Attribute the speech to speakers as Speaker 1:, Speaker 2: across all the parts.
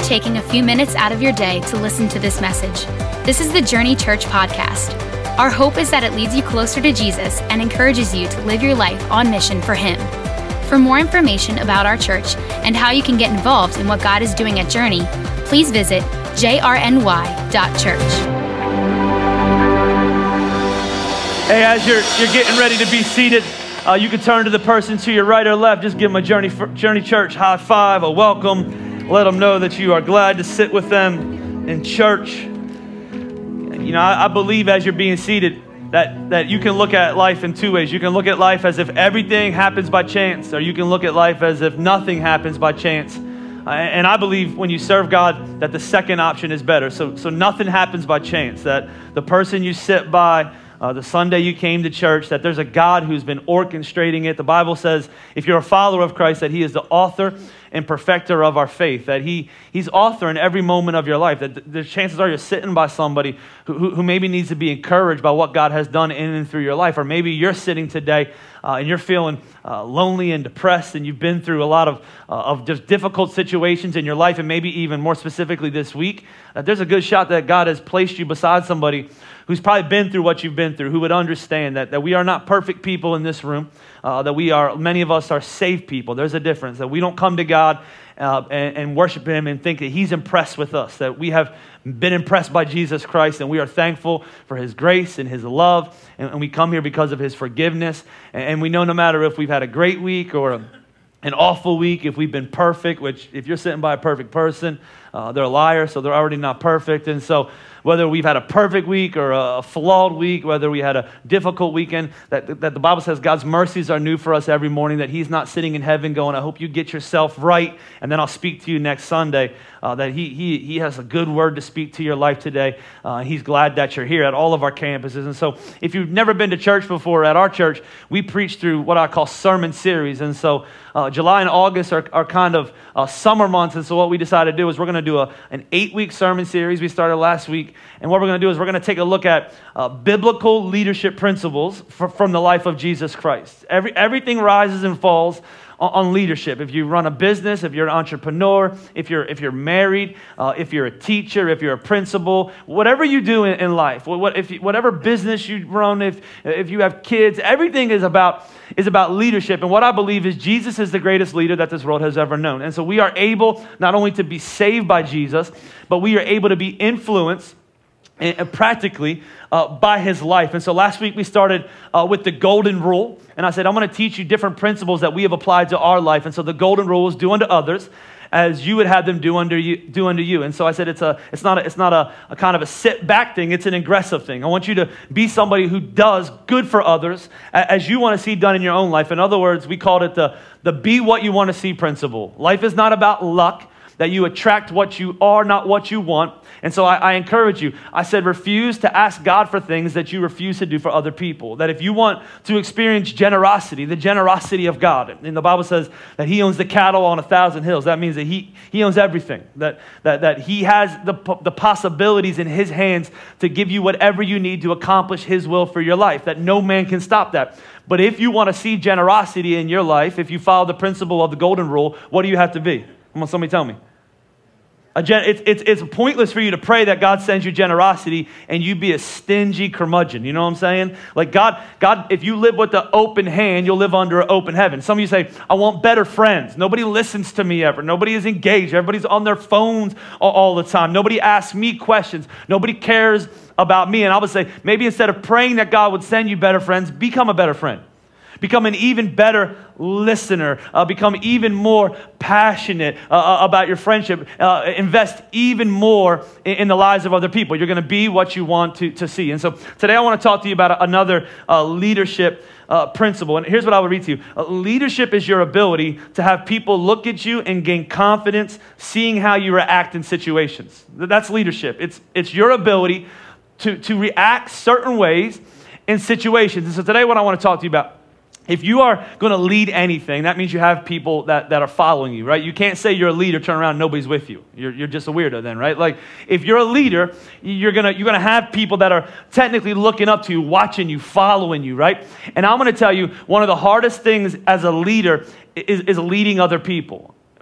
Speaker 1: taking a few minutes out of your day to listen to this message. This is the Journey Church podcast. Our hope is that it leads you closer to Jesus and encourages you to live your life on mission for Him. For more information about our church and how you can get involved in what God is doing at Journey, please visit jrny.church.
Speaker 2: Hey, as you're getting ready to be seated, you can turn to the person to your right or left. Just give them a Journey Church high five, a welcome. Let them know that you are glad to sit with them in church. You know, I believe as you're being seated that you can look at life in two ways. You can look at life as if everything happens by chance, or you can look at life as if nothing happens by chance. And I believe when you serve God that the second option is better. So nothing happens by chance, that the person you sit by, the Sunday you came to church, that there's a God who's been orchestrating it. The Bible says if you're a follower of Christ, that He is the author and perfecter of our faith, that He's author in every moment of your life, that the chances are you're sitting by somebody who maybe needs to be encouraged by what God has done in and through your life. Or maybe you're sitting today and you're feeling lonely and depressed, and you've been through a lot of just difficult situations in your life, and maybe even more specifically this week. There's a good shot that God has placed you beside somebody who's probably been through what you've been through, who would understand that we are not perfect people in this room, that many of us are saved people. There's a difference, that we don't come to God and worship Him and think that He's impressed with us, that we have been impressed by Jesus Christ, and we are thankful for His grace and His love, and we come here because of His forgiveness, and we know no matter if we've had a great week or an awful week, if we've been perfect, which if you're sitting by a perfect person, they're a liar, so they're already not perfect. And so whether we've had a perfect week or a flawed week, whether we had a difficult weekend, that the Bible says God's mercies are new for us every morning, that He's not sitting in heaven going, I hope you get yourself right, and then I'll speak to you next Sunday, that He has a good word to speak to your life today. He's glad that you're here at all of our campuses. And so if you've never been to church before, at our church, we preach through what I call sermon series. And so July and August are kind of summer months, and so what we decided to do is we're going to do an 8-week sermon series. We started last week, and what we're going to do is we're going to take a look at biblical leadership principles from the life of Jesus Christ. Everything rises and falls on leadership. If you run a business, if you're an entrepreneur, if you're married, if you're a teacher, if you're a principal, whatever you do in life, whatever business you run, if you have kids, everything is about leadership. And what I believe is Jesus is the greatest leader that this world has ever known. And so we are able not only to be saved by Jesus, but we are able to be influenced and practically by His life. And so last week we started with the golden rule, and I said I'm going to teach you different principles that we have applied to our life. And so the golden rule is do unto others as you would have them do unto you. And so I said it's not a kind of a sit back thing, it's an aggressive thing. I want you to be somebody who does good for others as you want to see done in your own life. In other words, we called it the be what you want to see principle. Life is not about luck, that you attract what you are, not what you want. And so I encourage you. I said refuse to ask God for things that you refuse to do for other people. That if you want to experience generosity, the generosity of God, and the Bible says that He owns the cattle on 1,000 hills. That means that He owns everything. That He has the possibilities in His hands to give you whatever you need to accomplish His will for your life. That no man can stop that. But if you want to see generosity in your life, if you follow the principle of the golden rule, what do you have to be? Come on, somebody tell me. It's pointless for you to pray that God sends you generosity and you be a stingy curmudgeon. You know what I'm saying? Like God, if you live with the open hand, you'll live under an open heaven. Some of you say, I want better friends. Nobody listens to me ever. Nobody is engaged. Everybody's on their phones all the time. Nobody asks me questions. Nobody cares about me. And I would say, maybe instead of praying that God would send you better friends, become a better friend. Become an even better listener. Become even more passionate about your friendship. Invest even more in the lives of other people. You're going to be what you want to see. And so today I want to talk to you about another leadership principle. And here's what I would read to you. Leadership is your ability to have people look at you and gain confidence seeing how you react in situations. That's leadership. It's your ability to react certain ways in situations. And so today what I want to talk to you about, if you are going to lead anything, that means you have people that are following you, right? You can't say you're a leader, turn around, nobody's with you. You're just a weirdo then, right? Like if you're a leader, you're gonna have people that are technically looking up to you, watching you, following you, right? And I'm going to tell you, one of the hardest things as a leader is leading other people.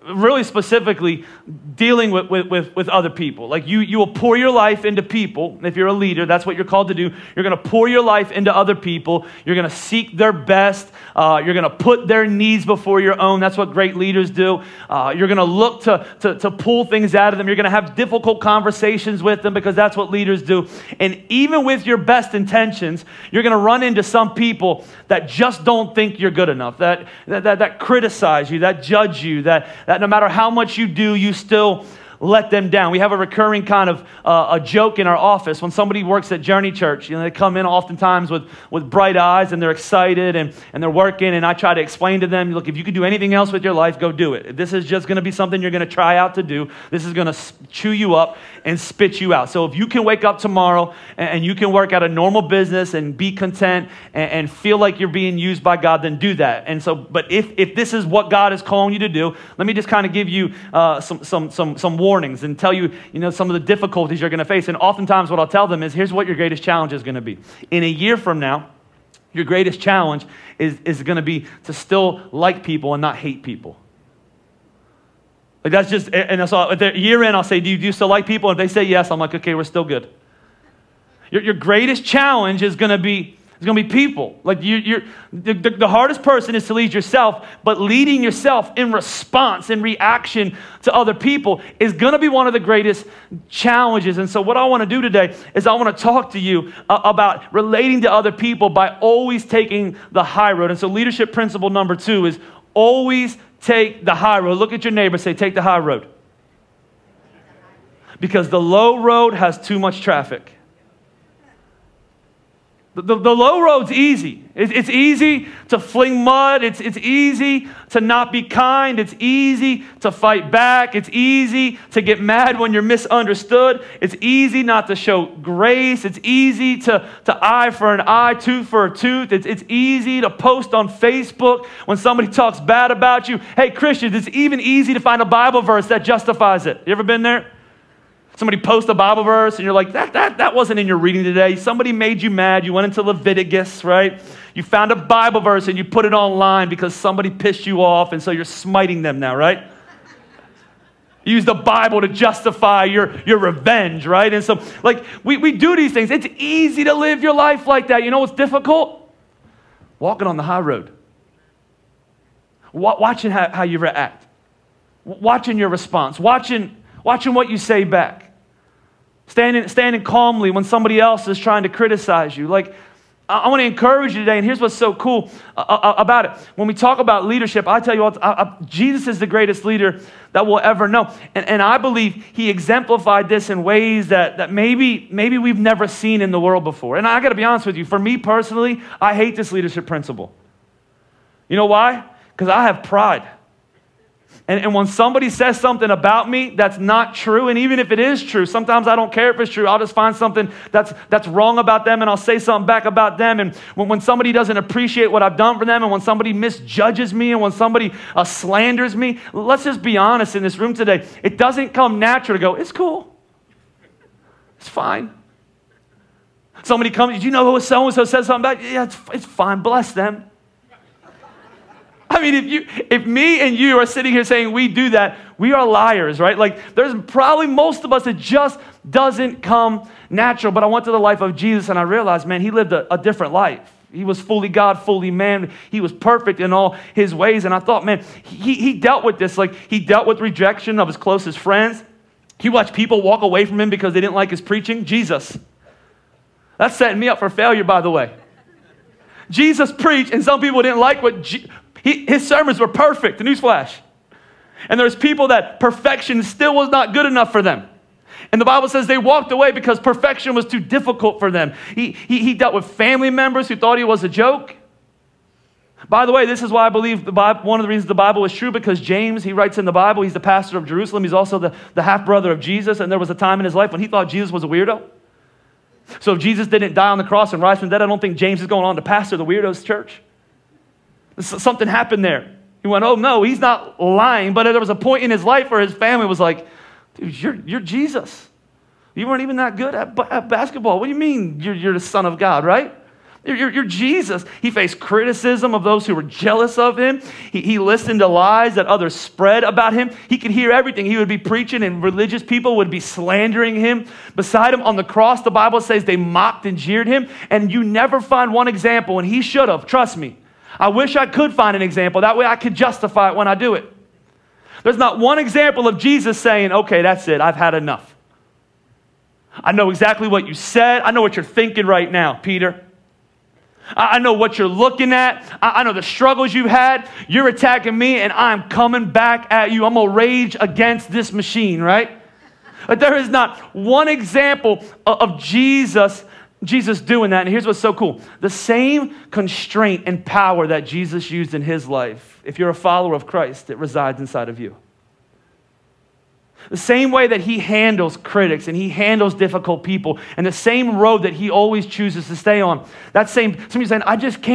Speaker 2: really specifically dealing with other people. Like you will pour your life into people. If you're a leader, that's what you're called to do. You're going to pour your life into other people. You're going to seek their best. You're going to put their needs before your own. That's what great leaders do. You're going to look to pull things out of them. You're going to have difficult conversations with them because that's what leaders do. And even with your best intentions, you're going to run into some people that just don't think you're good enough, that criticize you, that judge you, that no matter how much you do, you still let them down. We have a recurring kind of a joke in our office. When somebody works at Journey Church, they come in oftentimes with bright eyes and they're excited and they're working, and I try to explain to them, look, if you could do anything else with your life, go do it. If this is just going to be something you're going to try out to do, this is going to chew you up and spit you out. So if you can wake up tomorrow and you can work at a normal business and be content and feel like you're being used by God, then do that. And so, but if this is what God is calling you to do, let me just kind of give you some warnings and tell you, some of the difficulties you're going to face. And oftentimes what I'll tell them is, here's what your greatest challenge is going to be. In a year from now, your greatest challenge is going to be to still like people and not hate people. Like that's just, and so at the year end, I'll say, do you still like people? And if they say yes, I'm like, okay, we're still good. Your greatest challenge is going to be people. Like the hardest person is to lead yourself, but leading yourself in response, in reaction to other people is going to be one of the greatest challenges. And so what I want to do today is I want to talk to you about relating to other people by always taking the high road. And so leadership principle number 2 is always take the high road. Look at your neighbor, say, take the high road. Because the low road has too much traffic. The low road's easy. It's easy to fling mud. It's easy to not be kind. It's easy to fight back. It's easy to get mad when you're misunderstood. It's easy not to show grace. It's easy to eye for an eye, tooth for a tooth. It's easy to post on Facebook when somebody talks bad about you. Hey, Christians, it's even easy to find a Bible verse that justifies it. You ever been there? Somebody posts a Bible verse and you're like, that wasn't in your reading today. Somebody made you mad. You went into Leviticus, right? You found a Bible verse and you put it online because somebody pissed you off, and so you're smiting them now, right? You use the Bible to justify your revenge, right? And so like we do these things. It's easy to live your life like that. You know what's difficult? Walking on the high road. Watching how you react. Watching your response. Watching what you say back. Standing calmly when somebody else is trying to criticize you. Like, I want to encourage you today, and here's what's so cool about it. When we talk about leadership, I tell you what, Jesus is the greatest leader that we'll ever know. And I believe he exemplified this in ways that maybe we've never seen in the world before. And I got to be honest with you, for me personally, I hate this leadership principle. You know why? Because I have pride. And when somebody says something about me that's not true, and even if it is true, sometimes I don't care if it's true. I'll just find something that's wrong about them, and I'll say something back about them. And when somebody doesn't appreciate what I've done for them, and when somebody misjudges me, and when somebody slanders me, let's just be honest in this room today. It doesn't come natural to go, it's cool. It's fine. Somebody comes, did you know who so-and-so said something about you? Yeah, it's fine. Bless them. I mean, if me and you are sitting here saying we do that, we are liars, right? Like, there's probably most of us, it just doesn't come natural. But I went to the life of Jesus and I realized, man, he lived a different life. He was fully God, fully man. He was perfect in all his ways. And I thought, man, he dealt with this. Like, he dealt with rejection of his closest friends. He watched people walk away from him because they didn't like his preaching. Jesus. That's setting me up for failure, by the way. Jesus preached and some people didn't like what his sermons were perfect, newsflash. And there's people that perfection still was not good enough for them. And the Bible says they walked away because perfection was too difficult for them. He dealt with family members who thought he was a joke. By the way, this is why I believe the Bible, one of the reasons the Bible is true, because James, he writes in the Bible, he's the pastor of Jerusalem. He's also the half-brother of Jesus. And there was a time in his life when he thought Jesus was a weirdo. So if Jesus didn't die on the cross and rise from the dead, I don't think James is going on to pastor the weirdos church. Something happened there. He went, oh no, he's not lying. But there was a point in his life where his family was like, dude, you're Jesus. You weren't even that good at basketball. What do you mean you're the son of God, right? You're Jesus. He faced criticism of those who were jealous of him. He listened to lies that others spread about him. He could hear everything. He would be preaching and religious people would be slandering him. Beside him on the cross, the Bible says they mocked and jeered him. And you never find one example, and he should have. Trust me. I wish I could find an example. That way I could justify it when I do it. There's not one example of Jesus saying, okay, that's it. I've had enough. I know exactly what you said. I know what you're thinking right now, Peter. I know what you're looking at. I know the struggles you've had. You're attacking me, and I'm coming back at you. I'm going to rage against this machine, right? But there is not one example of Jesus doing that. And here's what's so cool. The same constraint and power that Jesus used in his life, if you're a follower of Christ, it resides inside of you. The same way that he handles critics and he handles difficult people, and the same road that he always chooses to stay on. That same, somebody's saying, I just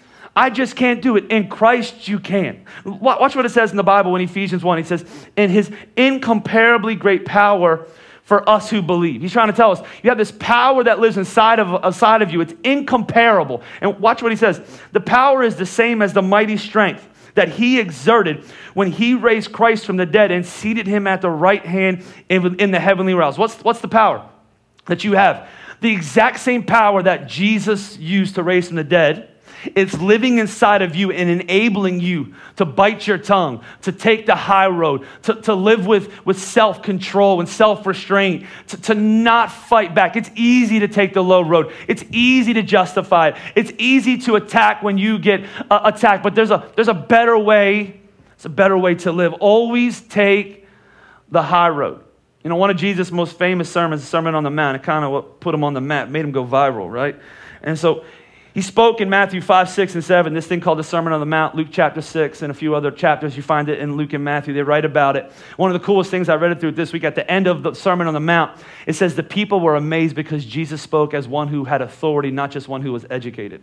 Speaker 2: can't do it. In Christ you can. Watch what it says in the Bible in Ephesians 1. He says, in his incomparably great power for us who believe. He's trying to tell us, you have this power that lives inside of you. It's incomparable. And watch what he says. The power is the same as the mighty strength that he exerted when he raised Christ from the dead and seated him at the right hand in the heavenly realms. What's the power that you have? The exact same power that Jesus used to raise from the dead. It's living inside of you and enabling you to bite your tongue, to take the high road, to live with self-control and self-restraint, to not fight back. It's easy to take the low road. It's easy to justify it. It's easy to attack when you get attacked, but there's a better way. It's a better way to live. Always take the high road. You know, one of Jesus' most famous sermons, the Sermon on the Mount, it kind of what put him on the map, made him go viral, right? And so he spoke in Matthew 5, 6, and 7, this thing called the Sermon on the Mount, Luke chapter 6, and a few other chapters. You find it in Luke and Matthew. They write about it. One of the coolest things I read it through this week, at the end of the Sermon on the Mount, it says the people were amazed because Jesus spoke as one who had authority, not just one who was educated.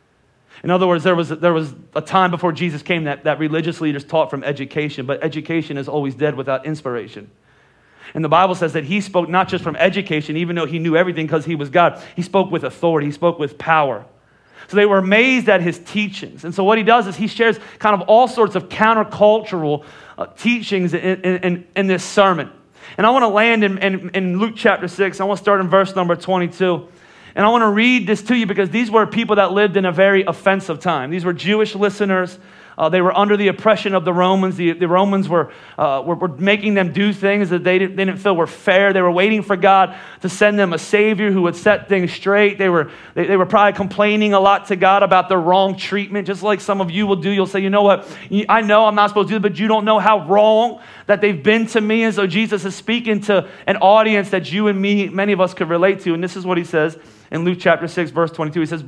Speaker 2: In other words, there was a time before Jesus came that religious leaders taught from education, but education is always dead without inspiration. And the Bible says that he spoke not just from education, even though he knew everything because he was God. He spoke with authority. He spoke with power. So they were amazed at his teachings. And so what he does is he shares kind of all sorts of countercultural teachings in this sermon. And I want to land in Luke chapter 6. I want to start in verse number 22. And I want to read this to you because these were people that lived in a very offensive time. These were Jewish listeners. They were under the oppression of the Romans. The Romans were making them do things that they didn't feel were fair. They were waiting for God to send them a Savior who would set things straight. They were probably complaining a lot to God about their wrong treatment, just like some of you will do. You'll say, you know what, I know I'm not supposed to do it, but you don't know how wrong that they've been to me. And so Jesus is speaking to an audience that you and me, many of us could relate to. And this is what he says in Luke chapter 6, verse 22. He says,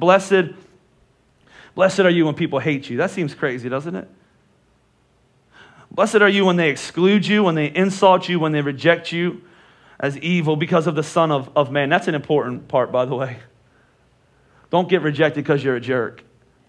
Speaker 2: Blessed are you when people hate you. That seems crazy, doesn't it? Blessed are you when they exclude you, when they insult you, when they reject you as evil because of the Son of Man. That's an important part, by the way. Don't get rejected because you're a jerk.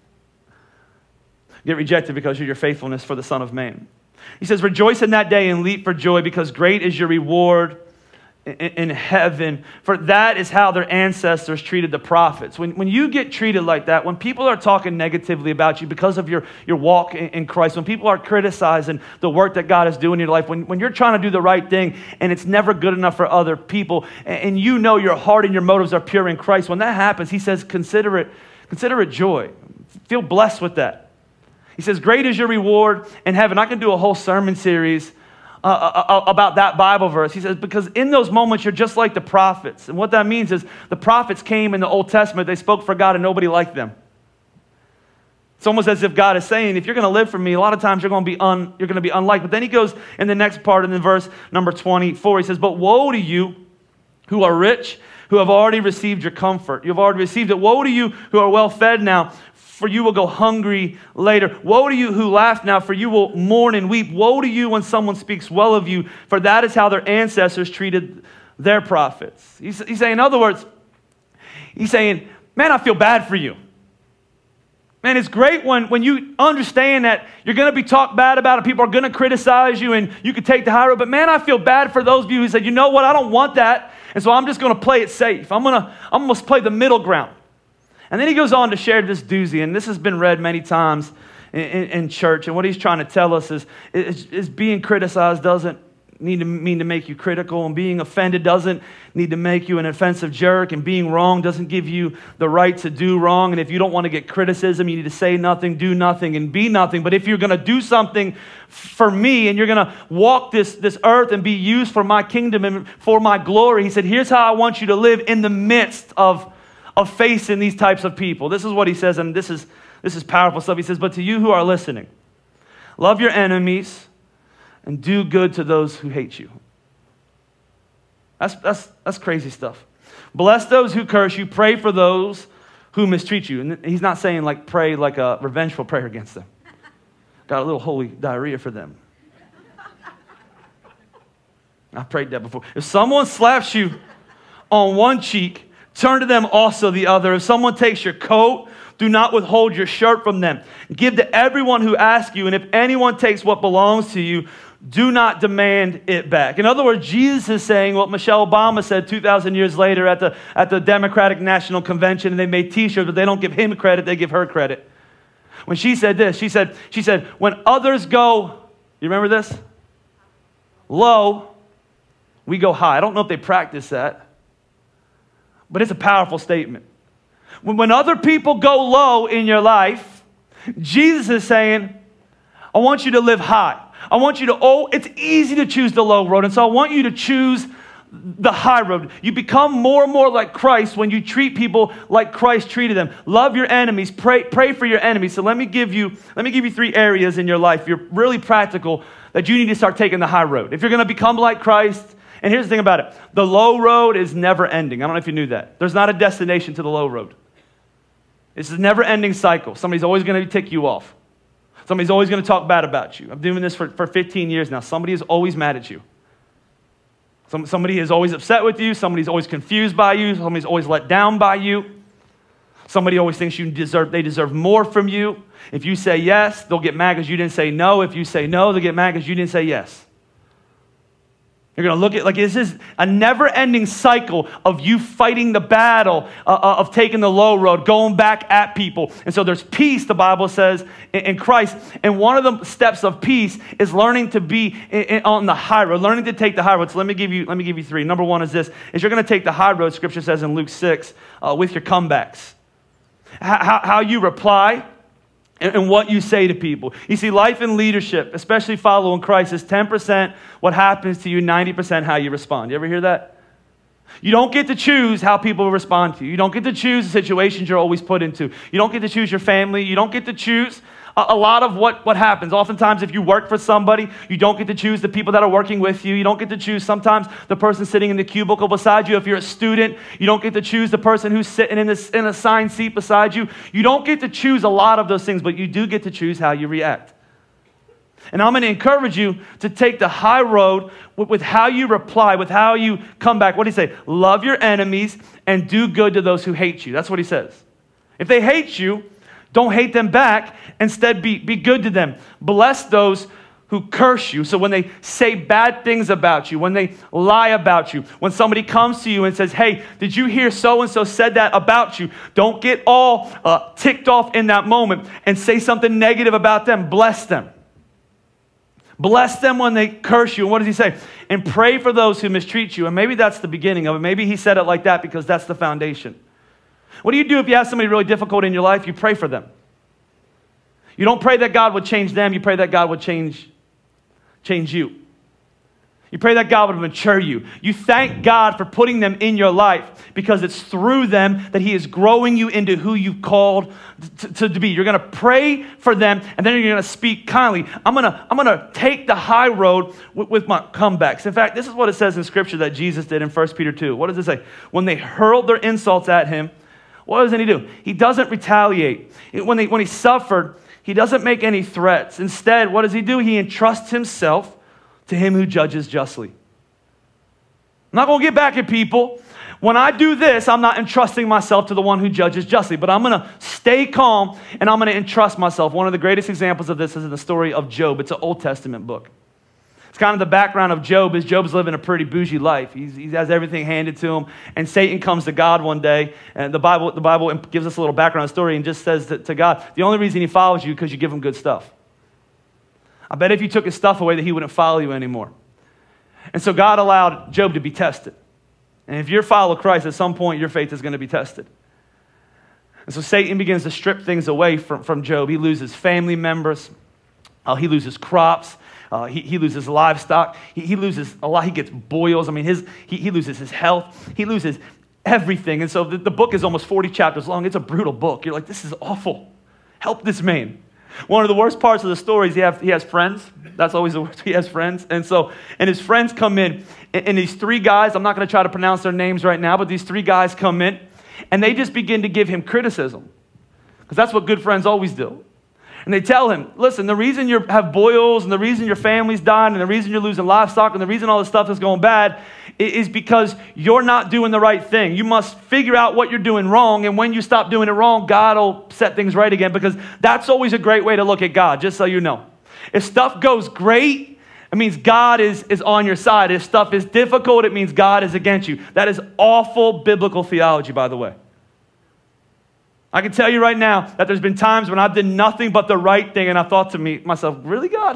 Speaker 2: Get rejected because of your faithfulness for the Son of Man. He says, rejoice in that day and leap for joy because great is your reward in heaven, for that is how their ancestors treated the prophets. When you get treated like that, when people are talking negatively about you because of your walk in Christ, when people are criticizing the work that God is doing in your life, when you're trying to do the right thing and it's never good enough for other people, and you know your heart and your motives are pure in Christ, when that happens, he says, consider it joy. Feel blessed with that. He says, great is your reward in heaven. I can do a whole sermon series about that Bible verse. He says, because in those moments, you're just like the prophets. And what that means is the prophets came in the Old Testament, they spoke for God and nobody liked them. It's almost as if God is saying, if you're going to live for me, a lot of times you're going to be unliked. But then he goes in the next part, in the verse number 24, he says, but woe to you who are rich, who have already received your comfort. You've already received it. Woe to you who are well fed now, for you will go hungry later. Woe to you who laugh now, for you will mourn and weep. Woe to you when someone speaks well of you, for that is how their ancestors treated their prophets. He's saying, in other words, he's saying, man, I feel bad for you. Man, it's great when you understand that you're going to be talked bad about and people are going to criticize you and you can take the high road. But man, I feel bad for those of you who said, you know what, I don't want that. And so I'm just going to play it safe. I'm going to play the middle ground. And then he goes on to share this doozy, and this has been read many times in church. And what he's trying to tell us is being criticized doesn't mean to make you critical, and being offended doesn't need to make you an offensive jerk, and being wrong doesn't give you the right to do wrong. And if you don't want to get criticism, you need to say nothing, do nothing, and be nothing. But if you're going to do something for me, and you're going to walk this earth and be used for my kingdom and for my glory, he said, here's how I want you to live in the midst of facing these types of people. This is what he says, and this is powerful stuff. He says, but to you who are listening, love your enemies and do good to those who hate you. That's crazy stuff. Bless those who curse you. Pray for those who mistreat you. And he's not saying like pray like a revengeful prayer against them. Got a little holy diarrhea for them. I prayed that before. If someone slaps you on one cheek, turn to them also the other. If someone takes your coat, do not withhold your shirt from them. Give to everyone who asks you, and if anyone takes what belongs to you, do not demand it back. In other words, Jesus is saying what Michelle Obama said 2,000 years later at the Democratic National Convention, and they made t-shirts, but they don't give him credit, they give her credit. When she said this, she said, when others go, you remember this? Low, we go high. I don't know if they practice that, but it's a powerful statement. When other people go low in your life, Jesus is saying, I want you to live high. I want you to, it's easy to choose the low road, and so I want you to choose the high road. You become more and more like Christ when you treat people like Christ treated them. Love your enemies. Pray for your enemies. So let me give you 3 areas in your life. You're really practical that you need to start taking the high road. If you're going to become like Christ, and here's the thing about it. The low road is never ending. I don't know if you knew that. There's not a destination to the low road. It's a never-ending cycle. Somebody's always going to tick you off. Somebody's always going to talk bad about you. I'm doing this for 15 years now. Somebody is always mad at you. Somebody is always upset with you. Somebody's always confused by you. Somebody's always let down by you. Somebody always thinks they deserve more from you. If you say yes, they'll get mad because you didn't say no. If you say no, they'll get mad because you didn't say yes. You're going to look at like this is a never-ending cycle of you fighting the battle of taking the low road, going back at people. And so there's peace, the Bible says, in Christ. And one of the steps of peace is learning to be on the high road, learning to take the high road. So let me give you 3. Number 1 is this: is you're going to take the high road. Scripture says in Luke 6 with your comebacks, how you reply. And what you say to people. You see, life in leadership, especially following Christ, is 10% what happens to you, 90% how you respond. You ever hear that? You don't get to choose how people respond to you. You don't get to choose the situations you're always put into. You don't get to choose your family. You don't get to choose a lot of what happens. Oftentimes, if you work for somebody, you don't get to choose the people that are working with you. You don't get to choose sometimes the person sitting in the cubicle beside you. If you're a student, you don't get to choose the person who's sitting in an assigned seat beside you. You don't get to choose a lot of those things, but you do get to choose how you react. And I'm going to encourage you to take the high road with how you reply, with how you come back. What did he say? Love your enemies and do good to those who hate you. That's what he says. If they hate you, don't hate them back. Instead, be good to them. Bless those who curse you. So when they say bad things about you, when they lie about you, when somebody comes to you and says, hey, did you hear so-and-so said that about you? Don't get all ticked off in that moment and say something negative about them. Bless them. Bless them when they curse you. And what does he say? And pray for those who mistreat you. And maybe that's the beginning of it. Maybe he said it like that because that's the foundation. What do you do if you have somebody really difficult in your life? You pray for them. You don't pray that God would change them. You pray that God would change you. You pray that God would mature you. You thank God for putting them in your life because it's through them that he is growing you into who you've called to be. You're going to pray for them, and then you're going to speak kindly. I'm going to take the high road with my comebacks. In fact, this is what it says in Scripture that Jesus did in 1 Peter 2. What does it say? When they hurled their insults at him, what doesn't he do? He doesn't retaliate. When he suffered, he doesn't make any threats. Instead, what does he do? He entrusts himself to him who judges justly. I'm not going to get back at people. When I do this, I'm not entrusting myself to the one who judges justly, but I'm going to stay calm and I'm going to entrust myself. One of the greatest examples of this is in the story of Job. It's an Old Testament book. It's kind of the background of Job, is Job's living a pretty bougie life. He has everything handed to him, and Satan comes to God one day, and the Bible gives us a little background story and just says to God, the only reason he follows you is because you give him good stuff. I bet if you took his stuff away that he wouldn't follow you anymore. And so God allowed Job to be tested. And if you're a follower of Christ, at some point your faith is going to be tested. And so Satan begins to strip things away from Job. He loses family members. He loses crops. He loses livestock. He loses a lot. He gets boils. I mean, he loses his health. He loses everything. And so the book is almost 40 chapters long. It's a brutal book. You're like, this is awful. Help this man. One of the worst parts of the story is he has friends. That's always the worst. He has friends. And his friends come in, and these three guys, I'm not going to try to pronounce their names right now, but these three guys come in, and they just begin to give him criticism. Because that's what good friends always do. And they tell him, listen, the reason you have boils and the reason your family's dying and the reason you're losing livestock and the reason all this stuff is going bad is because you're not doing the right thing. You must figure out what you're doing wrong, and when you stop doing it wrong, God will set things right again, because that's always a great way to look at God, just so you know. If stuff goes great, it means God is on your side. If stuff is difficult, it means God is against you. That is awful biblical theology, by the way. I can tell you right now that there's been times when I've done nothing but the right thing, and I thought to myself, really, God?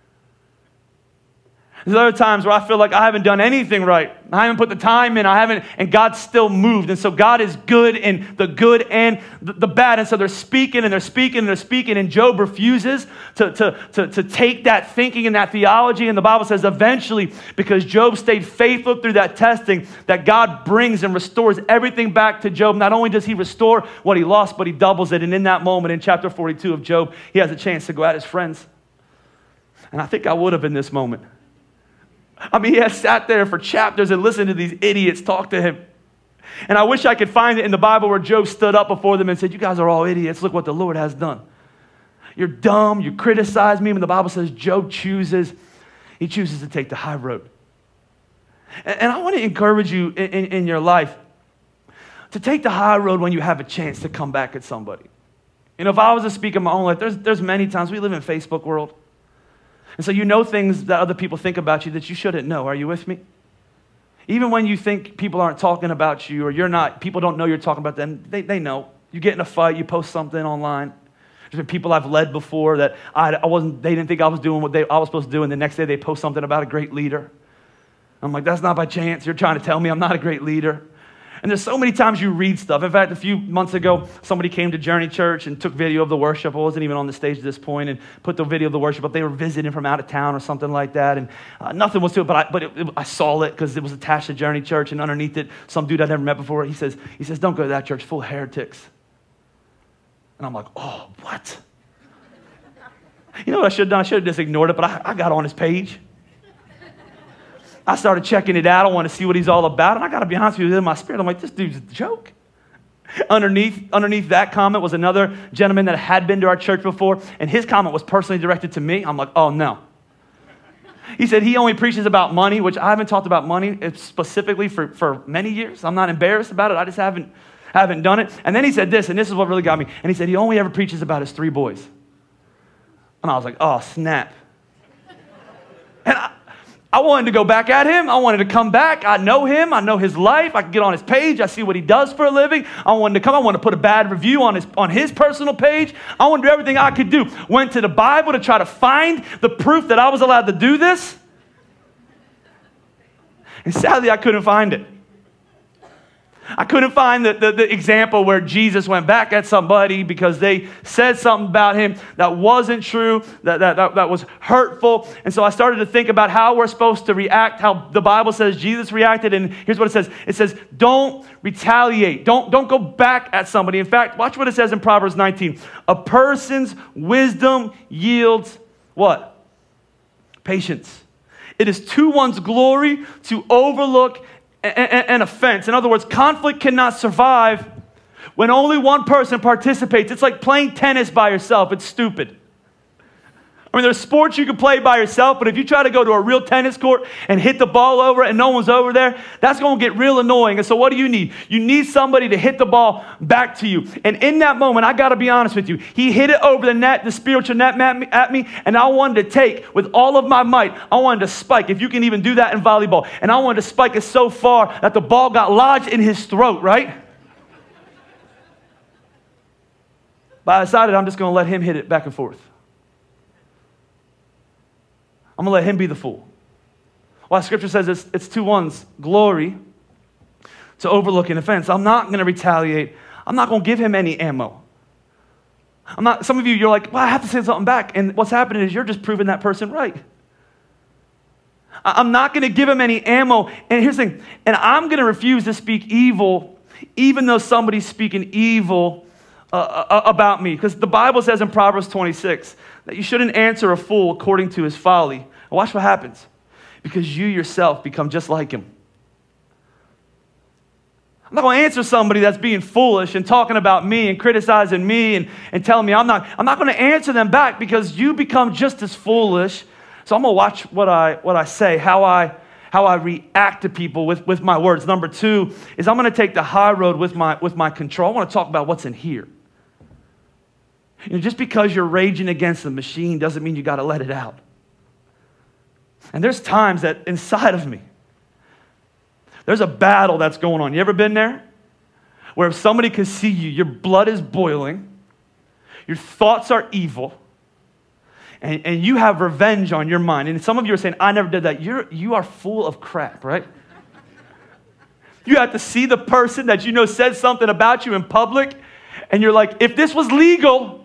Speaker 2: There's other times where I feel like I haven't done anything right. I haven't put the time in. And God still moved. And so God is good in the good and the bad. And so they're speaking and they're speaking and they're speaking. And Job refuses to take that thinking and that theology. And the Bible says eventually, because Job stayed faithful through that testing, that God brings and restores everything back to Job. Not only does he restore what he lost, but he doubles it. And in that moment, in chapter 42 of Job, he has a chance to go at his friends. And I think I would have in this moment. I mean, he had sat there for chapters and listened to these idiots talk to him. And I wish I could find it in the Bible where Job stood up before them and said, you guys are all idiots. Look what the Lord has done. You're dumb. You criticize me. And the Bible says Job chooses to take the high road. And I want to encourage you in your life to take the high road when you have a chance to come back at somebody. You know, if I was to speak in my own life, there's many times, we live in Facebook world. And so you know things that other people think about you that you shouldn't know. Are you with me? Even when you think people aren't talking about you, or people don't know you're talking about them, they know. You get in a fight, you post something online. There's been people I've led before that they didn't think I was doing what I was supposed to do, and the next day they post something about a great leader. I'm like, that's not by chance. You're trying to tell me I'm not a great leader. And there's so many times you read stuff. In fact, a few months ago, somebody came to Journey Church and took video of the worship. I wasn't even on the stage at this point, and put the video of the worship up. They were visiting from out of town or something like that, and nothing was to it, but I saw it because it was attached to Journey Church, and underneath it, some dude I'd never met before, he says, don't go to that church, full of heretics. And I'm like, oh, what? You know what I should have done? I should have just ignored it, but I got on his page. I started checking it out. I want to see what he's all about. And I got to be honest with you, in my spirit, I'm like, this dude's a joke. Underneath that comment was another gentleman that had been to our church before, and his comment was personally directed to me. I'm like, oh, no. He said he only preaches about money, which I haven't talked about money specifically for many years. I'm not embarrassed about it. I just haven't done it. And then he said this, and this is what really got me. And he said he only ever preaches about his 3 boys. And I was like, oh, snap. And I wanted to go back at him. I wanted to come back. I know him. I know his life. I can get on his page. I see what he does for a living. I wanted to put a bad review on his personal page. I wanted to do everything I could do. Went to the Bible to try to find the proof that I was allowed to do this. And sadly, I couldn't find it. I couldn't find the example where Jesus went back at somebody because they said something about him that wasn't true, that was hurtful. And so I started to think about how we're supposed to react, how the Bible says Jesus reacted. And here's what it says. It says, don't retaliate. Don't go back at somebody. In fact, watch what it says in Proverbs 19. A person's wisdom yields what? Patience. It is to one's glory to overlook an offense. In other words, conflict cannot survive when only one person participates. It's like playing tennis by yourself. It's stupid. I mean, there's sports you can play by yourself, but if you try to go to a real tennis court and hit the ball over and no one's over there, that's going to get real annoying. And so what do you need? You need somebody to hit the ball back to you. And in that moment, I got to be honest with you, he hit it over the net, the spiritual net at me, and I wanted to take with all of my might. I wanted to spike, if you can even do that in volleyball. And I wanted to spike it so far that the ball got lodged in his throat, right? But I decided I'm just going to let him hit it back and forth. I'm going to let him be the fool. Well, Scripture says it's 2 ones, glory to overlook an offense. I'm not going to retaliate. I'm not going to give him any ammo. Some of you, you're like, well, I have to say something back. And what's happening is you're just proving that person right. I'm not going to give him any ammo. And here's the thing, and I'm going to refuse to speak evil, even though somebody's speaking evil about me. Because the Bible says in Proverbs 26 that you shouldn't answer a fool according to his folly. And watch what happens. Because you yourself become just like him. I'm not going to answer somebody that's being foolish and talking about me and criticizing me and telling me I'm not going to answer them back because you become just as foolish. So I'm going to watch what I say, how I react to people with my words. Number 2 is I'm going to take the high road with my control. I want to talk about what's in here. You know, just because you're raging against the machine doesn't mean you got to let it out. And there's times that inside of me, there's a battle that's going on. You ever been there? Where if somebody can see you, your blood is boiling, your thoughts are evil, and you have revenge on your mind. And some of you are saying, I never did that. You are full of crap, right? You have to see the person that you know said something about you in public, and you're like, if this was legal,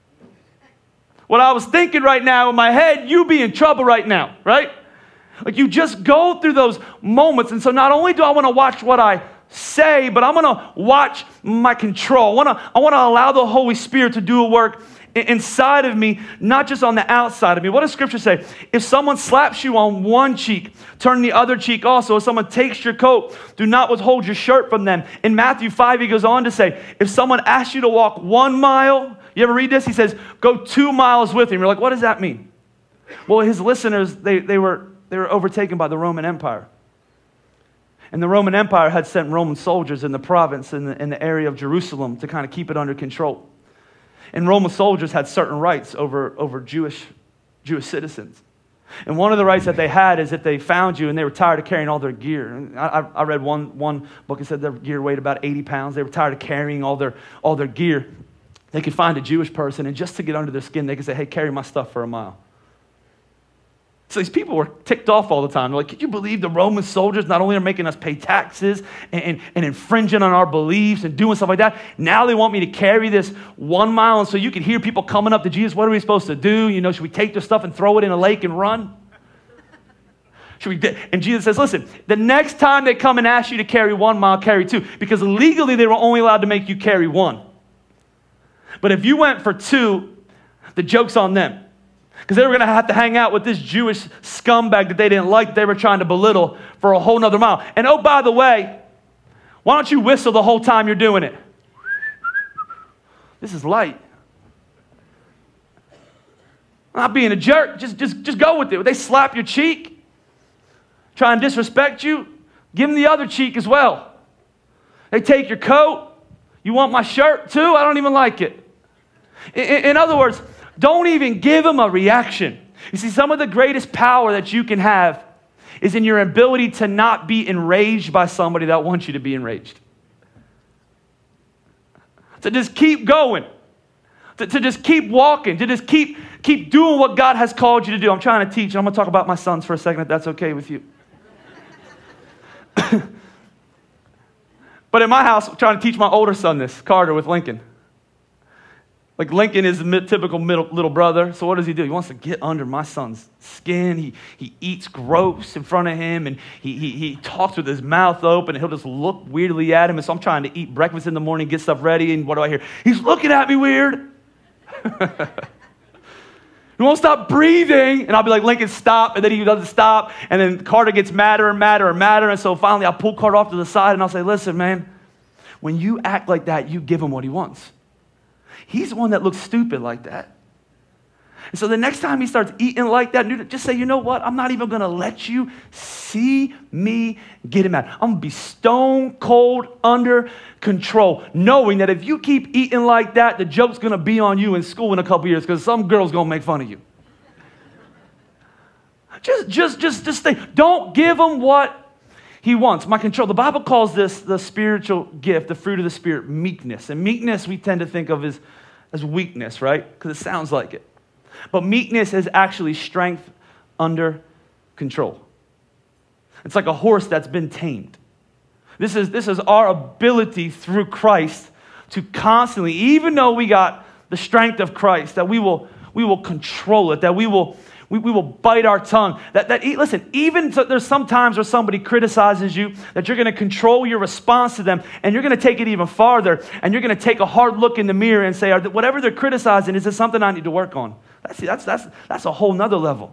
Speaker 2: what I was thinking right now in my head, you'd be in trouble right now, right? Like you just go through those moments. And so not only do I want to watch what I say, but I'm going to watch my control. I want to allow the Holy Spirit to do a work inside of me, not just on the outside of me. What does Scripture say? If someone slaps you on one cheek, turn the other cheek also. If someone takes your coat, do not withhold your shirt from them. In Matthew 5, he goes on to say, if someone asks you to walk 1 mile, you ever read this? He says, go 2 miles with him. You're like, what does that mean? Well, his listeners, they were overtaken by the Roman Empire. And the Roman Empire had sent Roman soldiers in the province, in the area of Jerusalem, to kind of keep it under control. And Roman soldiers had certain rights over Jewish citizens. And one of the rights that they had is if they found you and they were tired of carrying all their gear. And I read one book that said their gear weighed about 80 pounds. They were tired of carrying all their gear. They could find a Jewish person, and just to get under their skin, they could say, hey, carry my stuff for a mile. So these people were ticked off all the time. They're like, could you believe the Roman soldiers not only are making us pay taxes and infringing on our beliefs and doing stuff like that, now they want me to carry this 1 mile. And so you could hear people coming up to Jesus, what are we supposed to do? You know, should we take their stuff and throw it in a lake and run? And Jesus says, listen, the next time they come and ask you to carry 1 mile, carry 2. Because legally they were only allowed to make you carry 1. But if you went for 2, the joke's on them. Because they were going to have to hang out with this Jewish scumbag that they didn't like, they were trying to belittle for a whole nother mile. And oh, by the way, why don't you whistle the whole time you're doing it? This is light. I'm not being a jerk. Just go with it. They slap your cheek, try and disrespect you, give them the other cheek as well. They take your coat. You want my shirt too? I don't even like it. In other words, don't even give them a reaction. You see, some of the greatest power that you can have is in your ability to not be enraged by somebody that wants you to be enraged. To just keep going. To just keep walking. To just keep doing what God has called you to do. I'm trying to teach. I'm going to talk about my sons for a second, if that's okay with you. But in my house, I'm trying to teach my older son this, Carter, with Lincoln. Like Lincoln is the typical little brother. So what does he do? He wants to get under my son's skin. He eats gross in front of him, and he talks with his mouth open, and he'll just look weirdly at him. And so I'm trying to eat breakfast in the morning, get stuff ready, and what do I hear? He's looking at me weird. He won't stop breathing. And I'll be like, Lincoln, stop. And then he doesn't stop. And then Carter gets madder and madder and madder. And so finally I'll pull Carter off to the side and I'll say, listen, man, when you act like that, you give him what he wants. He's the one that looks stupid like that. And so the next time he starts eating like that, just say, you know what? I'm not even going to let you see me get him mad. I'm going to be stone cold under control, knowing that if you keep eating like that, the joke's going to be on you in school in a couple years because some girl's going to make fun of you. Just stay. Don't give him what he wants. My control. The Bible calls this the spiritual gift, the fruit of the Spirit, meekness. And meekness we tend to think of as weakness, right? Because it sounds like it. But meekness is actually strength under control. It's like a horse that's been tamed. This is our ability through Christ to constantly, even though we got the strength of Christ, that we will control it, that we will bite our tongue. Listen, even there's some times where somebody criticizes you, that you're going to control your response to them, and you're going to take it even farther, and you're going to take a hard look in the mirror and say, whatever they're criticizing, is this something I need to work on? That's a whole nother level.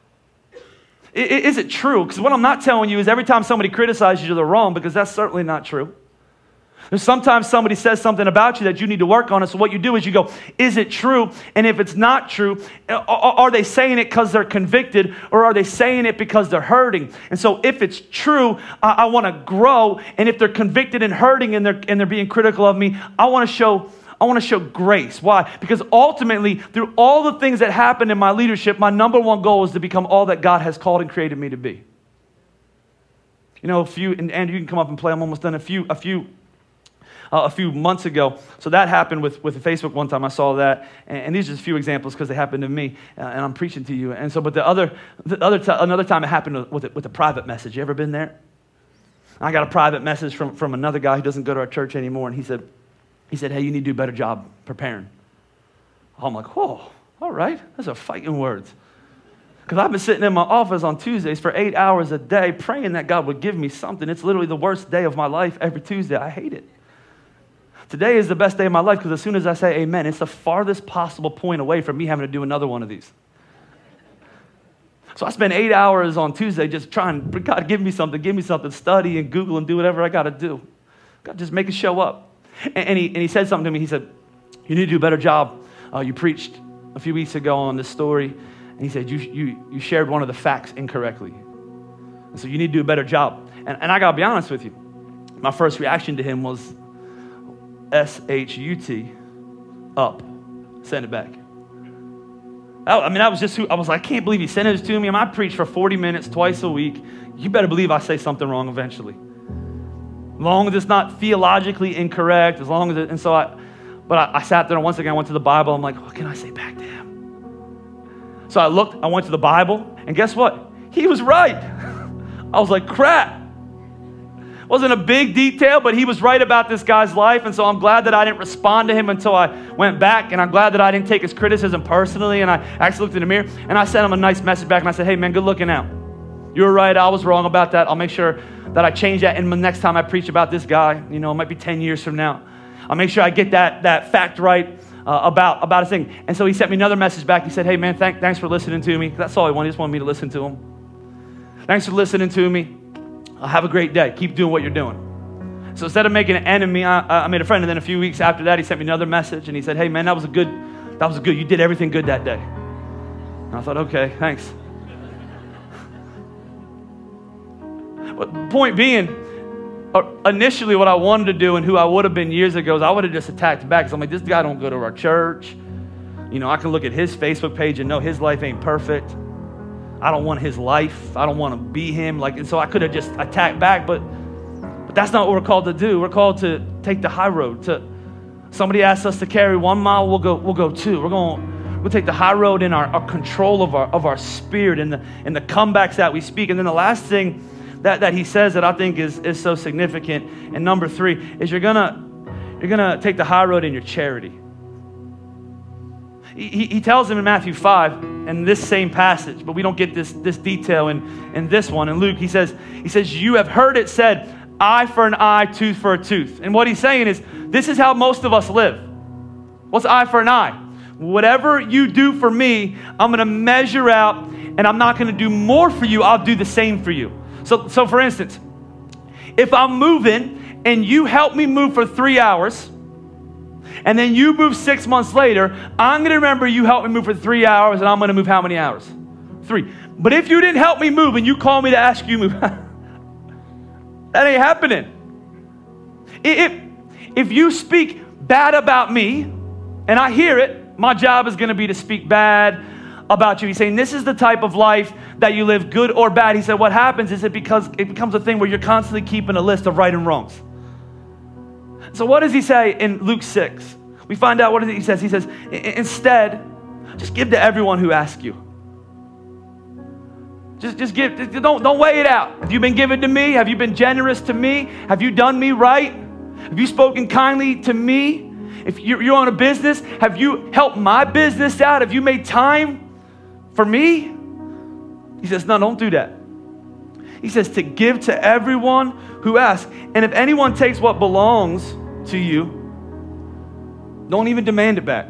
Speaker 2: Is it true? Because what I'm not telling you is every time somebody criticizes you, they're wrong, because that's certainly not true. There's sometimes somebody says something about you that you need to work on it. So what you do is you go, is it true? And if it's not true, are they saying it because they're convicted, or are they saying it because they're hurting? And so if it's true, I want to grow. And if they're convicted and hurting and they're being critical of me, I want to show grace. Why? Because ultimately, through all the things that happen in my leadership, my number one goal is to become all that God has called and created me to be. You know, and Andrew, you can come up and play. I'm almost done. A few months ago. So that happened with Facebook one time. I saw that. And these are just a few examples because they happened to me. And I'm preaching to you. And so, but another time it happened with a private message. You ever been there? I got a private message from another guy who doesn't go to our church anymore. And he said, hey, you need to do a better job preparing. I'm like, whoa, all right. Those are fighting words. Because I've been sitting in my office on Tuesdays for 8 hours a day praying that God would give me something. It's literally the worst day of my life every Tuesday. I hate it. Today is the best day of my life because as soon as I say amen, it's the farthest possible point away from me having to do another one of these. So I spend 8 hours on Tuesday just trying, God, give me something, study and Google and do whatever I got to do. God, just make it show up. And he said something to me. He said, you need to do a better job. You preached a few weeks ago on this story. And he said, you shared one of the facts incorrectly. And so you need to do a better job. And I got to be honest with you. My first reaction to him was, S-H-U-T, up, send it back. That was just who, I was like, I can't believe he sent it to me. I preach for 40 minutes twice a week. You better believe I say something wrong eventually. As long as it's not theologically incorrect, as long as it, and so I sat there and once again I went to the Bible. I'm like, what can I say back to him? So I went to the Bible, and guess what? He was right. I was like, crap. Wasn't a big detail, but he was right about this guy's life. And so I'm glad that I didn't respond to him until I went back. And I'm glad that I didn't take his criticism personally. And I actually looked in the mirror and I sent him a nice message back. And I said, hey man, good looking out. You were right. I was wrong about that. I'll make sure that I change that. And the next time I preach about this guy, it might be 10 years from now, I'll make sure I get that fact right about a thing. And so he sent me another message back. He said, hey man, thanks for listening to me. That's all he wanted. He just wanted me to listen to him. Thanks for listening to me. Have a great day. Keep doing what you're doing. So instead of making an enemy, I made a friend. And then a few weeks after that, he sent me another message. And he said, hey, man, that was good. You did everything good that day. And I thought, okay, thanks. But point being, initially what I wanted to do and who I would have been years ago is I would have just attacked back. Because I'm like, this guy don't go to our church. I can look at his Facebook page and know his life ain't perfect. I don't want his life. I don't want to be him. And so I could have just attacked back, but that's not what we're called to do. We're called to take the high road. Somebody asks us to carry 1 mile, we'll go 2. We'll take the high road in our control of our spirit and the comebacks that we speak. And then the last thing that he says that I think is so significant, and number 3, is you're gonna take the high road in your charity. He tells him in Matthew 5, in this same passage, but we don't get this detail in this one. In Luke, he says, you have heard it said, eye for an eye, tooth for a tooth. And what he's saying is, this is how most of us live. What's eye for an eye? Whatever you do for me, I'm going to measure out, and I'm not going to do more for you. I'll do the same for you. So for instance, if I'm moving and you help me move for 3 hours, and then you move 6 months later, I'm going to remember you helped me move for 3 hours, and I'm going to move how many hours? 3. But if you didn't help me move and you call me to ask you to move, that ain't happening. If you speak bad about me, and I hear it, my job is going to be to speak bad about you. He's saying this is the type of life that you live, good or bad. He said what happens is it becomes a thing where you're constantly keeping a list of right and wrongs. So what does he say in Luke 6? We find out what he says. He says, instead, just give to everyone who asks you. Just give, don't weigh it out. Have you been given to me? Have you been generous to me? Have you done me right? Have you spoken kindly to me? If you're on a business, have you helped my business out? Have you made time for me? He says, no, don't do that. He says to give to everyone who asks. And if anyone takes what belongs to you, don't even demand it back. I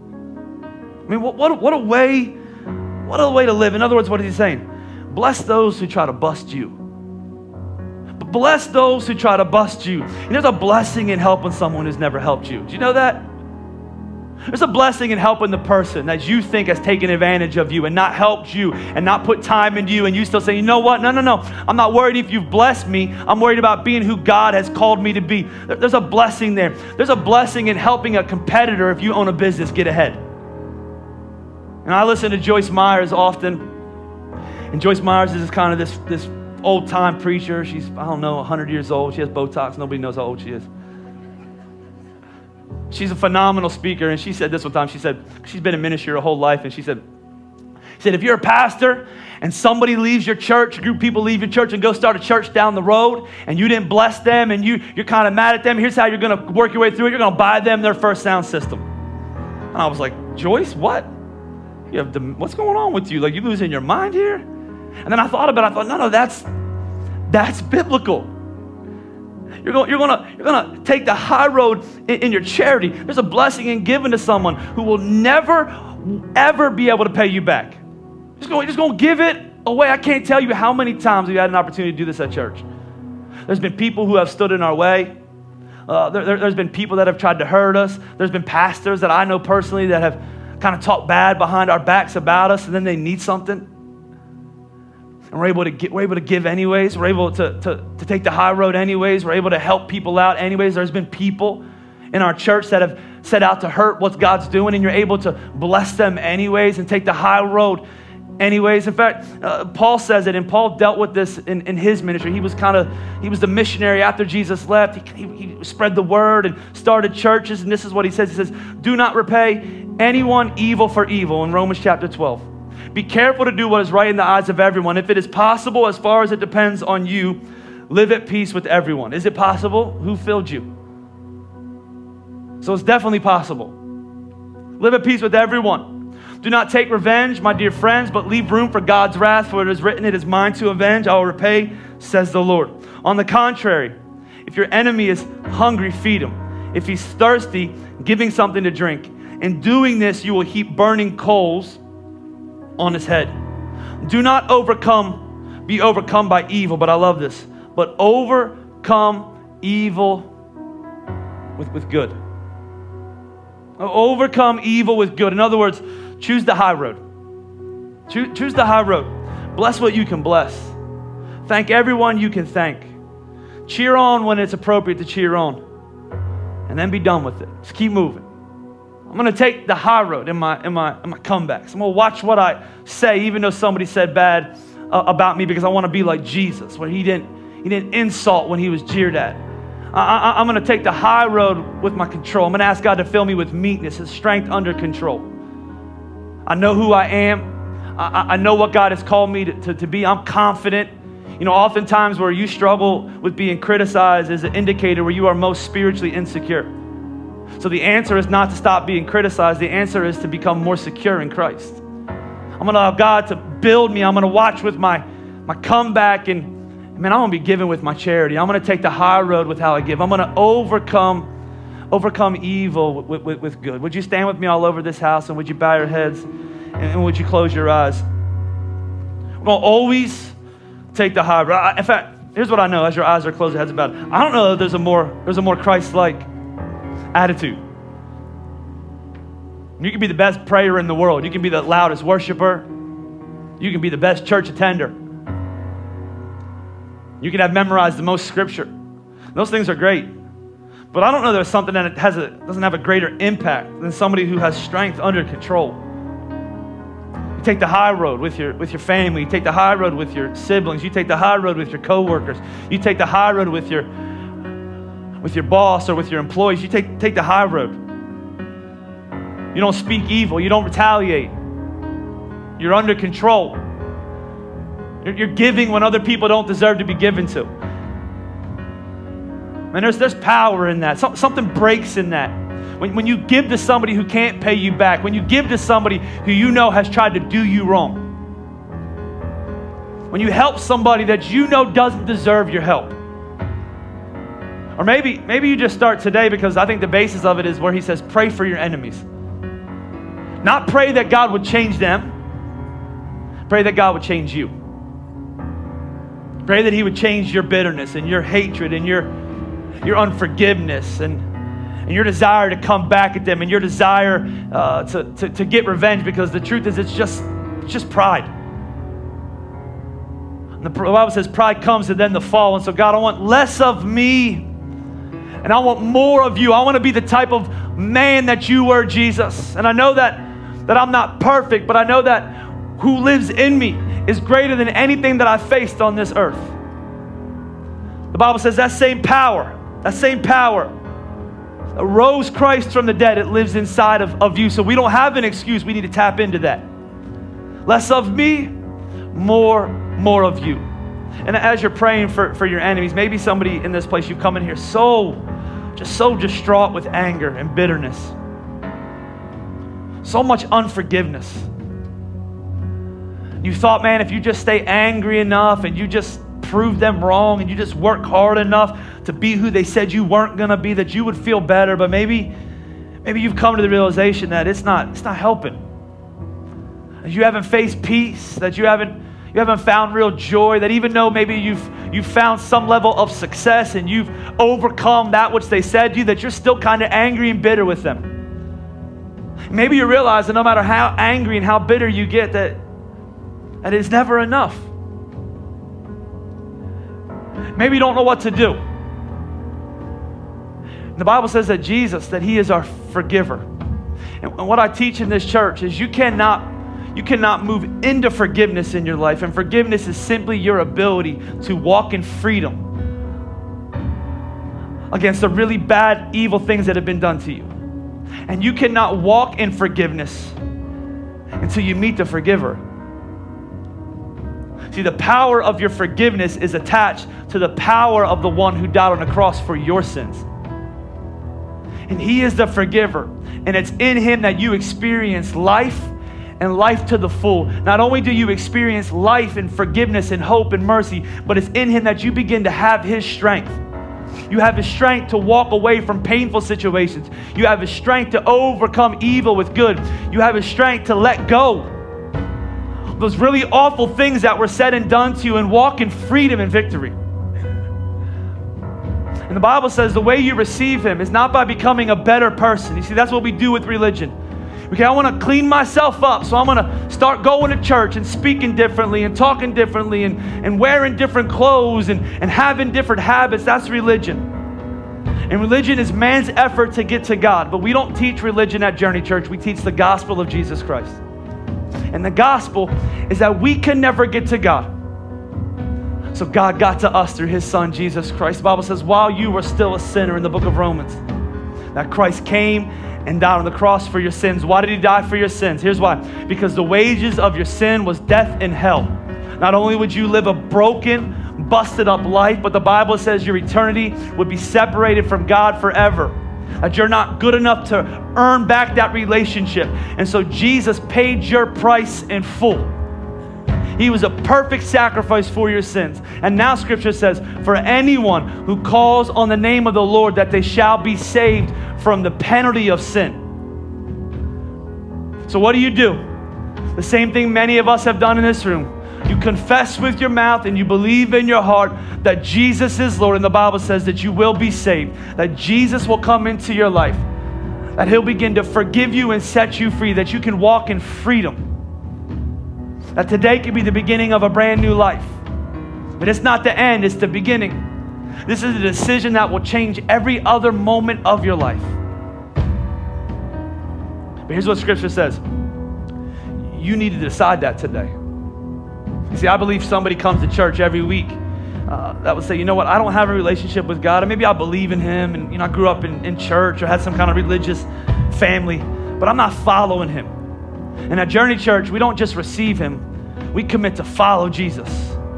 Speaker 2: mean, what a way to live. In other words, what is he saying? Bless those who try to bust you. But bless those who try to bust you. And there's a blessing in helping someone who's never helped you. Do you know that? There's a blessing in helping the person that you think has taken advantage of you and not helped you and not put time into you, and you still say, you know what? No. I'm not worried if you've blessed me. I'm worried about being who God has called me to be. There's a blessing there. There's a blessing in helping a competitor if you own a business get ahead. And I listen to Joyce Myers often. And Joyce Myers is kind of this old-time preacher. She's, 100 years old. She has Botox. Nobody knows how old she is. She's a phenomenal speaker, and she said this one time. She said, she's been in ministry her whole life, and she said, if you're a pastor and somebody leaves your church, a group of people leave your church and go start a church down the road, and you didn't bless them, and you're kind of mad at them, here's how you're going to work your way through it. You're going to buy them their first sound system. And I was like, Joyce, what? What's going on with you? Like, you losing your mind here? And then I thought about it. I thought, no, that's biblical. You're going to take the high road in your charity. There's a blessing in giving to someone who will never, ever be able to pay you back. Just going to give it away. I can't tell you how many times we've had an opportunity to do this at church. There's been people who have stood in our way. There's been people that have tried to hurt us. There's been pastors that I know personally that have kind of talked bad behind our backs about us, and then they need something. And we're able to give anyways. We're able to take the high road anyways. We're able to help people out anyways. There's been people in our church that have set out to hurt what God's doing, and you're able to bless them anyways and take the high road anyways. In fact, Paul says it, and Paul dealt with this in his ministry. He was the missionary after Jesus left. He spread the word and started churches, and this is what he says. He says, do not repay anyone evil for evil in Romans chapter 12. Be careful to do what is right in the eyes of everyone. If it is possible, as far as it depends on you, live at peace with everyone. Is it possible? Who filled you? So it's definitely possible. Live at peace with everyone. Do not take revenge, my dear friends, but leave room for God's wrath, for it is written, it is mine to avenge, I will repay, says the Lord. On the contrary, if your enemy is hungry, feed him. If he's thirsty, give him something to drink. In doing this, you will heap burning coals on his head. Do not be overcome by evil, but I love this, but overcome evil with good. Overcome evil with good. In other words, choose the high road. Choose the high road. Bless what you can bless. Thank everyone you can thank. Cheer on when it's appropriate to cheer on. And then be done with it. Just keep moving. I'm going to take the high road in my comebacks. I'm going to watch what I say, even though somebody said bad about me, because I want to be like Jesus, where he didn't insult when he was jeered at. I'm going to take the high road with my control. I'm going to ask God to fill me with meekness, his strength under control. I know who I am. I know what God has called me to be. I'm confident. You know, oftentimes where you struggle with being criticized is an indicator where you are most spiritually insecure. So the answer is not to stop being criticized. The answer is to become more secure in Christ. I'm going to allow God to build me. I'm going to watch with my comeback, and man, I'm going to be giving with my charity. I'm going to take the high road with how I give. I'm going to overcome evil with good. Would you stand with me all over this house, and would you bow your heads, and would you close your eyes? We're going to always take the high road. In fact, here's what I know as your eyes are closed, your heads about it. I don't know if there's a more Christ-like attitude. You can be the best prayer in the world. You can be the loudest worshiper. You can be the best church attender. You can have memorized the most scripture. Those things are great. But I don't know there's something that doesn't have a greater impact than somebody who has strength under control. You take the high road with your family. You take the high road with your siblings. You take the high road with your coworkers. You take the high road with your boss or with your employees. You take the high road. You don't speak evil. You don't retaliate. You're under control. You're giving when other people don't deserve to be given to. And there's power in that. Something breaks in that. When you give to somebody who can't pay you back, when you give to somebody who you know has tried to do you wrong, when you help somebody that you know doesn't deserve your help. Or maybe you just start today, because I think the basis of it is where he says, pray for your enemies. Not pray that God would change them. Pray that God would change you. Pray that he would change your bitterness and your hatred and your unforgiveness and your desire to come back at them and your desire to get revenge, because the truth is it's just pride. And the Bible says pride comes and then the fall. And so God, I want less of me and I want more of you. I want to be the type of man that you were, Jesus. And I know that I'm not perfect, but I know that who lives in me is greater than anything that I faced on this earth. The Bible says that same power that rose Christ from the dead, it lives inside of you. So we don't have an excuse. We need to tap into that. Less of me, more of you. And as you're praying for your enemies, maybe somebody in this place, you've come in here so distraught with anger and bitterness. So much unforgiveness. You thought, man, if you just stay angry enough and you just prove them wrong and you just work hard enough to be who they said you weren't going to be, that you would feel better. But maybe you've come to the realization that it's not helping. That you haven't faced peace, that you haven't found real joy, that even though maybe you've found some level of success and you've overcome that which they said to you, that you're still kind of angry and bitter with them. Maybe you realize that no matter how angry and how bitter you get, that it's never enough. Maybe you don't know what to do. The Bible says that Jesus, that he is our forgiver. And what I teach in this church is you cannot move into forgiveness in your life. And forgiveness is simply your ability to walk in freedom against the really bad, evil things that have been done to you. And you cannot walk in forgiveness until you meet the forgiver. See, the power of your forgiveness is attached to the power of the one who died on the cross for your sins. And he is the forgiver. And it's in him that you experience life and life to the full. Not only do you experience life and forgiveness and hope and mercy, but it's in him that you begin to have his strength. You have his strength to walk away from painful situations. You have his strength to overcome evil with good. You have his strength to let go of those really awful things that were said and done to you and walk in freedom and victory. And the Bible says the way you receive him is not by becoming a better person. You see, that's what we do with religion. Okay, I want to clean myself up, so I'm going to start going to church and speaking differently and talking differently and wearing different clothes and having different habits. That's religion. And religion is man's effort to get to God. But we don't teach religion at Journey Church. We teach the gospel of Jesus Christ. And the gospel is that we can never get to God. So God got to us through his son, Jesus Christ. The Bible says, while you were still a sinner, in the book of Romans, that Christ came and died on the cross for your sins. Why did he die for your sins? Here's why. Because the wages of your sin was death and hell. Not only would you live a broken, busted up life, but the Bible says your eternity would be separated from God forever. That you're not good enough to earn back that relationship. And so Jesus paid your price in full. He was a perfect sacrifice for your sins. And now Scripture says, for anyone who calls on the name of the Lord, that they shall be saved from the penalty of sin. So what do? The same thing many of us have done in this room. You confess with your mouth and you believe in your heart that Jesus is Lord. And the Bible says that you will be saved. That Jesus will come into your life. that He'll begin to forgive you and set you free, that you can walk in freedom. That today could be the beginning of a brand new life. But it's not the end, it's the beginning. This is a decision that will change every other moment of your life. But here's what Scripture says. You need to decide that today. See, I believe somebody comes to church every week that would say, you know what, I don't have a relationship with God, and maybe I believe in Him, and I grew up in church or had some kind of religious family, but I'm not following Him. And at Journey Church, we don't just receive Him, we commit to follow Jesus.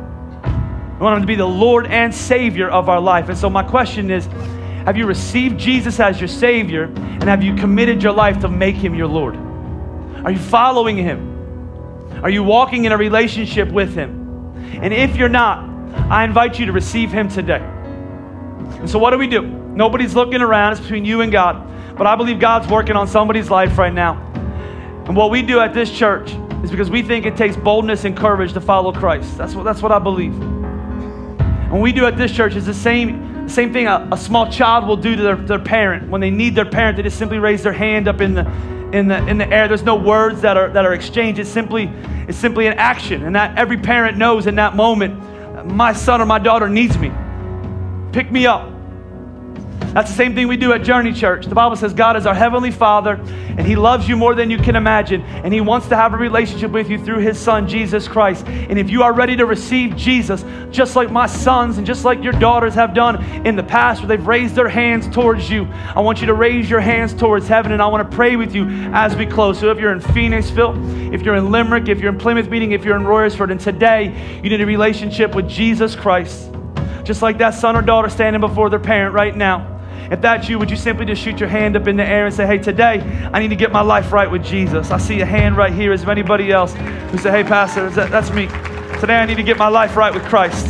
Speaker 2: We want Him to be the Lord and Savior of our life. And so my question is, have you received Jesus as your Savior, and have you committed your life to make Him your Lord? Are you following Him? Are you walking in a relationship with Him? And if you're not, I invite you to receive Him today. And so what do? Nobody's looking around. It's between you and God. But I believe God's working on somebody's life right now. And what we do at this church is because we think it takes boldness and courage to follow Christ. That's what I believe. And what we do at this church is the same thing a small child will do to their parent. When they need their parent, they just simply raise their hand up in the air. There's no words that are exchanged. It's simply an action. And that every parent knows in that moment, my son or my daughter needs me. Pick me up. That's the same thing we do at Journey Church. The Bible says God is our Heavenly Father, and He loves you more than you can imagine, and He wants to have a relationship with you through His Son, Jesus Christ. And if you are ready to receive Jesus, just like my sons and just like your daughters have done in the past, where they've raised their hands towards you, I want you to raise your hands towards heaven, and I want to pray with you as we close. So if you're in Phoenixville, if you're in Limerick, if you're in Plymouth Meeting, if you're in Royersford, and today you need a relationship with Jesus Christ, just like that son or daughter standing before their parent right now. If that's you, would you simply just shoot your hand up in the air and say, hey, today I need to get my life right with Jesus. I see a hand right here. Is there anybody else who say, hey, Pastor, that's me. Today I need to get my life right with Christ.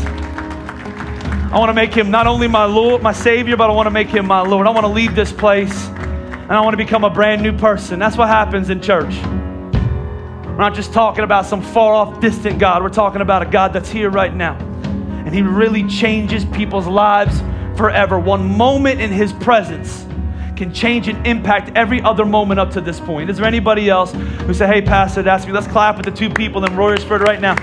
Speaker 2: I want to make Him not only my Lord, my Savior, but I want to make Him my Lord. I want to leave this place and I want to become a brand new person. That's what happens in church. We're not just talking about some far off, distant God. We're talking about a God that's here right now. And He really changes people's lives forever. One moment in His presence can change and impact every other moment up to this point. Is there anybody else who say, hey, Pastor, that's me? Let's clap with the two people in Royersford right now.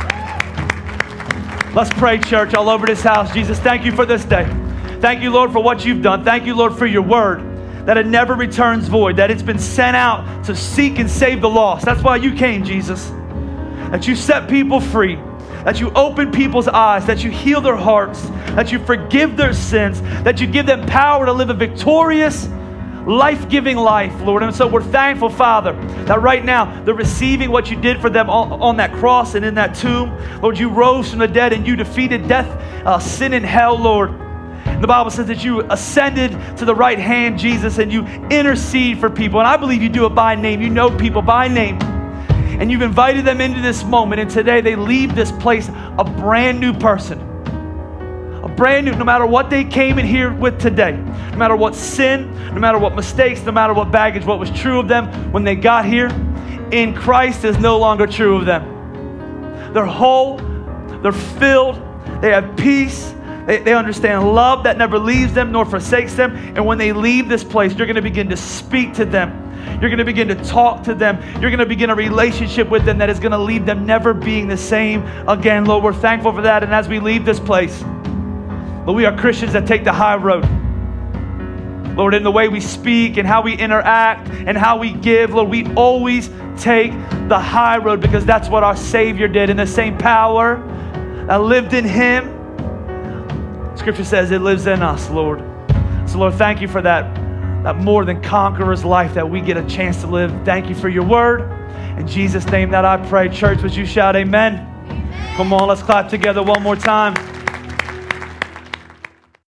Speaker 2: Let's pray, church, all over this house. Jesus, thank you for this day. Thank you, Lord, for what you've done. Thank you, Lord, for your word, that it never returns void, that it's been sent out to seek and save the lost. That's why you came, Jesus, that you set people free, that you open people's eyes, that you heal their hearts, that you forgive their sins, that you give them power to live a victorious, life-giving life, Lord. And so we're thankful, Father, that right now they're receiving what you did for them on that cross and in that tomb. Lord, you rose from the dead and you defeated death, sin, and hell, Lord. And the Bible says that you ascended to the right hand, Jesus, and you intercede for people. And I believe you do it by name. You know people by name. And you've invited them into this moment, and today they leave this place a brand new person. A brand new, no matter what they came in here with today, no matter what sin, no matter what mistakes, no matter what baggage, what was true of them when they got here, in Christ is no longer true of them. They're whole, they're filled, they have peace, they understand love that never leaves them nor forsakes them. And when they leave this place, you're going to begin to speak to them. You're going to begin to talk to them. You're going to begin a relationship with them that is going to leave them never being the same again. Lord, we're thankful for that. And as we leave this place, Lord, we are Christians that take the high road. Lord, in the way we speak and how we interact and how we give, Lord, we always take the high road because that's what our Savior did. And the same power that lived in Him, Scripture says it lives in us, Lord. So, Lord, thank you for that more than conqueror's life that we get a chance to live. Thank you for your word. In Jesus' name that I pray. Church, would you shout amen? Amen. Come on, let's clap together one more time.